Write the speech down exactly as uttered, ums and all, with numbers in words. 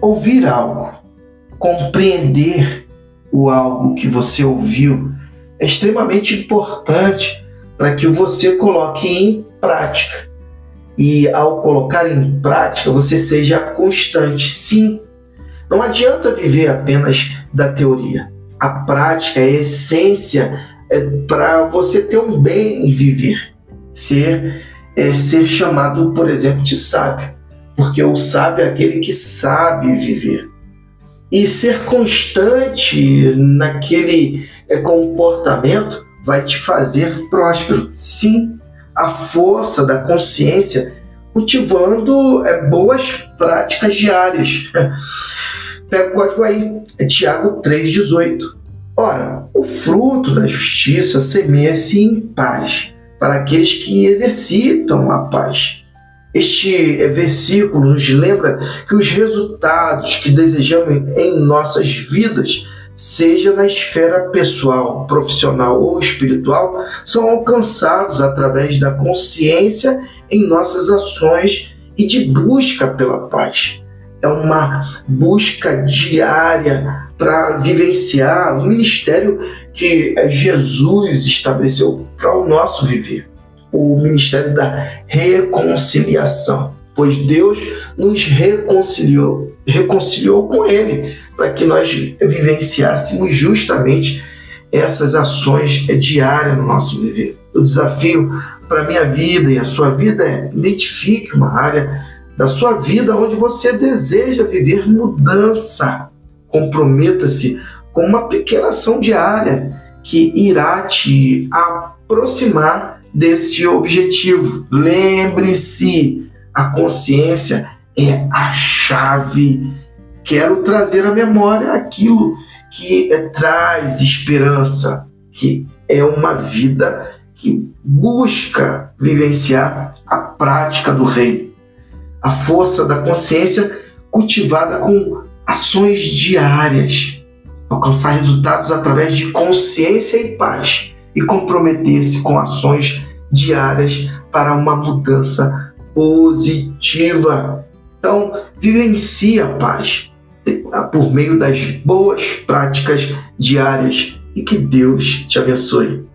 ouvir algo, compreender o algo que você ouviu é extremamente importante para que você coloque em prática. E ao colocar em prática, você seja constante. Sim, não adianta viver apenas da teoria. A prática é a essência é, para você ter um bem em viver. Ser, é, ser chamado, por exemplo, de sábio. Porque o sábio é aquele que sabe viver. E ser constante naquele é, comportamento vai te fazer próspero. Sim, a força da consciência cultivando é, boas práticas diárias. Pega o código aí, é Tiago três, dezoito. Ora, o fruto da justiça semeia-se em paz para aqueles que exercitam a paz. Este versículo nos lembra que os resultados que desejamos em nossas vidas, seja na esfera pessoal, profissional ou espiritual, são alcançados através da consciência em nossas ações e de busca pela paz. É uma busca diária para vivenciar o ministério que Jesus estabeleceu para o nosso viver. O ministério da reconciliação, pois Deus nos reconciliou, reconciliou com Ele, para que nós vivenciássemos justamente essas ações diárias no nosso viver. O desafio para a minha vida e a sua vida é: identifique uma área da sua vida onde você deseja viver mudança. Comprometa-se com uma pequena ação diária que irá te aproximar desse objetivo. Lembre-se, a consciência é a chave. Quero trazer à memória aquilo que é, traz esperança, que é uma vida que busca vivenciar a prática do reino. A força da consciência cultivada com ações diárias. Alcançar resultados através de consciência e paz. E comprometer-se com ações diárias para uma mudança positiva. Então, vivencie a paz por meio das boas práticas diárias e que Deus te abençoe.